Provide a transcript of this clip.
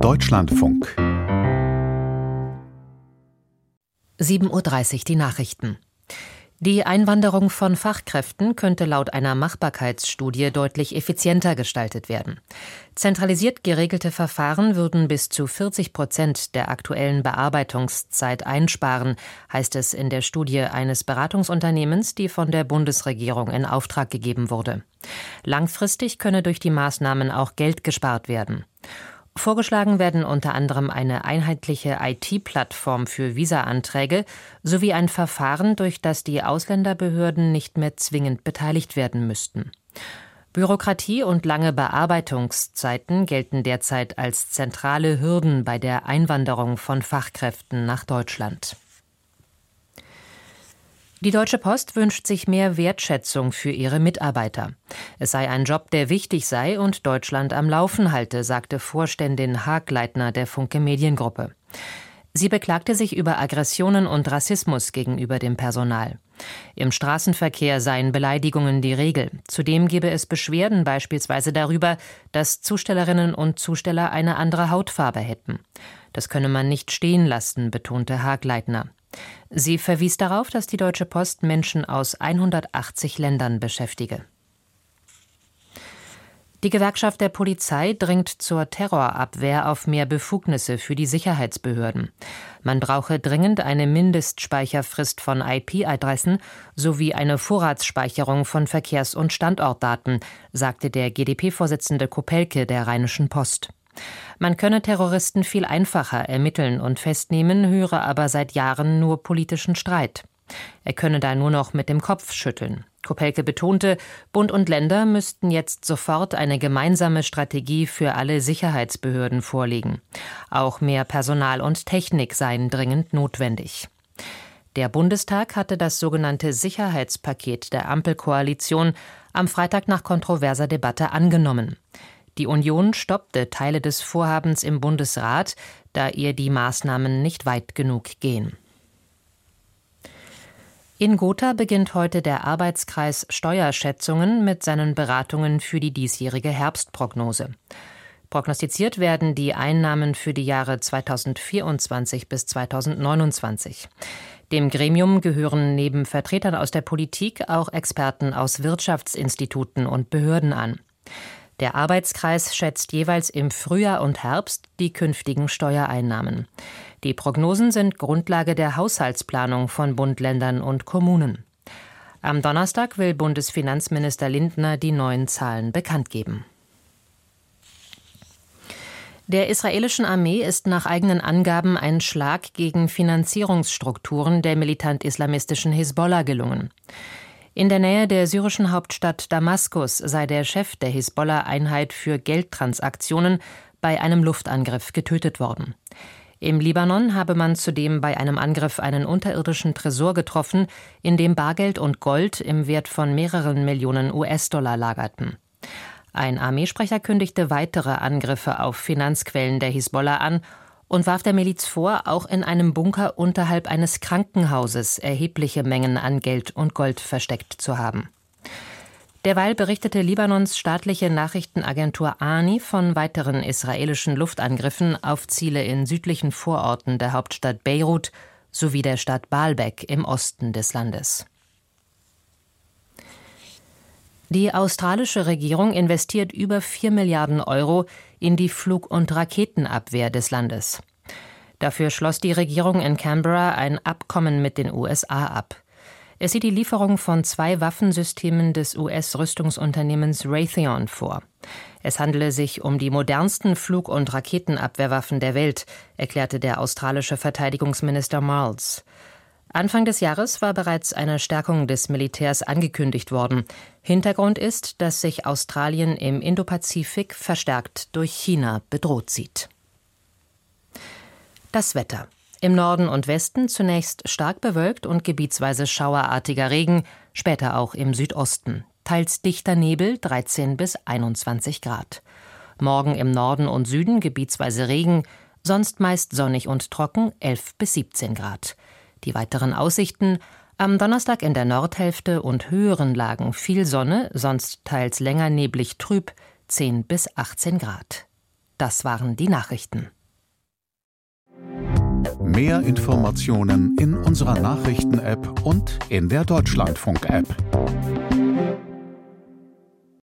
Deutschlandfunk 7:30 Uhr die Nachrichten. Die Einwanderung von Fachkräften könnte laut einer Machbarkeitsstudie deutlich effizienter gestaltet werden. Zentralisiert geregelte Verfahren würden bis zu 40% der aktuellen Bearbeitungszeit einsparen, heißt es in der Studie eines Beratungsunternehmens, die von der Bundesregierung in Auftrag gegeben wurde. Langfristig könne durch die Maßnahmen auch Geld gespart werden. Vorgeschlagen werden unter anderem eine einheitliche IT-Plattform für Visa-Anträge sowie ein Verfahren, durch das die Ausländerbehörden nicht mehr zwingend beteiligt werden müssten. Bürokratie und lange Bearbeitungszeiten gelten derzeit als zentrale Hürden bei der Einwanderung von Fachkräften nach Deutschland. Die Deutsche Post wünscht sich mehr Wertschätzung für ihre Mitarbeiter. Es sei ein Job, der wichtig sei und Deutschland am Laufen halte, sagte Vorständin Haag-Leitner der Funke Mediengruppe. Sie beklagte sich über Aggressionen und Rassismus gegenüber dem Personal. Im Straßenverkehr seien Beleidigungen die Regel. Zudem gebe es Beschwerden beispielsweise darüber, dass Zustellerinnen und Zusteller eine andere Hautfarbe hätten. Das könne man nicht stehen lassen, betonte Haag-Leitner. Sie verwies darauf, dass die Deutsche Post Menschen aus 180 Ländern beschäftige. Die Gewerkschaft der Polizei dringt zur Terrorabwehr auf mehr Befugnisse für die Sicherheitsbehörden. Man brauche dringend eine Mindestspeicherfrist von IP-Adressen sowie eine Vorratsspeicherung von Verkehrs- und Standortdaten, sagte der GdP-Vorsitzende Kopelke der Rheinischen Post. Man könne Terroristen viel einfacher ermitteln und festnehmen, höre aber seit Jahren nur politischen Streit. Er könne da nur noch mit dem Kopf schütteln. Kopelke betonte, Bund und Länder müssten jetzt sofort eine gemeinsame Strategie für alle Sicherheitsbehörden vorlegen. Auch mehr Personal und Technik seien dringend notwendig. Der Bundestag hatte das sogenannte Sicherheitspaket der Ampelkoalition am Freitag nach kontroverser Debatte angenommen. Die Union stoppte Teile des Vorhabens im Bundesrat, da ihr die Maßnahmen nicht weit genug gehen. In Gotha beginnt heute der Arbeitskreis Steuerschätzungen mit seinen Beratungen für die diesjährige Herbstprognose. Prognostiziert werden die Einnahmen für die Jahre 2024 bis 2029. Dem Gremium gehören neben Vertretern aus der Politik auch Experten aus Wirtschaftsinstituten und Behörden an. Der Arbeitskreis schätzt jeweils im Frühjahr und Herbst die künftigen Steuereinnahmen. Die Prognosen sind Grundlage der Haushaltsplanung von Bund, Ländern und Kommunen. Am Donnerstag will Bundesfinanzminister Lindner die neuen Zahlen bekannt geben. Der israelischen Armee ist nach eigenen Angaben ein Schlag gegen Finanzierungsstrukturen der militant-islamistischen Hisbollah gelungen. In der Nähe der syrischen Hauptstadt Damaskus sei der Chef der Hisbollah-Einheit für Geldtransaktionen bei einem Luftangriff getötet worden. Im Libanon habe man zudem bei einem Angriff einen unterirdischen Tresor getroffen, in dem Bargeld und Gold im Wert von mehreren Millionen US-Dollar lagerten. Ein Armeesprecher kündigte weitere Angriffe auf Finanzquellen der Hisbollah an und warf der Miliz vor, auch in einem Bunker unterhalb eines Krankenhauses erhebliche Mengen an Geld und Gold versteckt zu haben. Derweil berichtete Libanons staatliche Nachrichtenagentur ANI von weiteren israelischen Luftangriffen auf Ziele in südlichen Vororten der Hauptstadt Beirut sowie der Stadt Baalbek im Osten des Landes. Die australische Regierung investiert über 4 Milliarden Euro in die Flug- und Raketenabwehr des Landes. Dafür schloss die Regierung in Canberra ein Abkommen mit den USA ab. Es sieht die Lieferung von 2 Waffensystemen des US-Rüstungsunternehmens Raytheon vor. Es handele sich um die modernsten Flug- und Raketenabwehrwaffen der Welt, erklärte der australische Verteidigungsminister Marles. Anfang des Jahres war bereits eine Stärkung des Militärs angekündigt worden. Hintergrund ist, dass sich Australien im Indopazifik verstärkt durch China bedroht sieht. Das Wetter. Im Norden und Westen zunächst stark bewölkt und gebietsweise schauerartiger Regen, später auch im Südosten. Teils dichter Nebel, 13 bis 21 Grad. Morgen im Norden und Süden gebietsweise Regen, sonst meist sonnig und trocken, 11 bis 17 Grad. Die weiteren Aussichten: am Donnerstag in der Nordhälfte und höheren Lagen viel Sonne, sonst teils länger neblig trüb, 10 bis 18 Grad. das waren die Nachrichten. Mehr Informationen in unserer Nachrichten-App und in der Deutschlandfunk-App.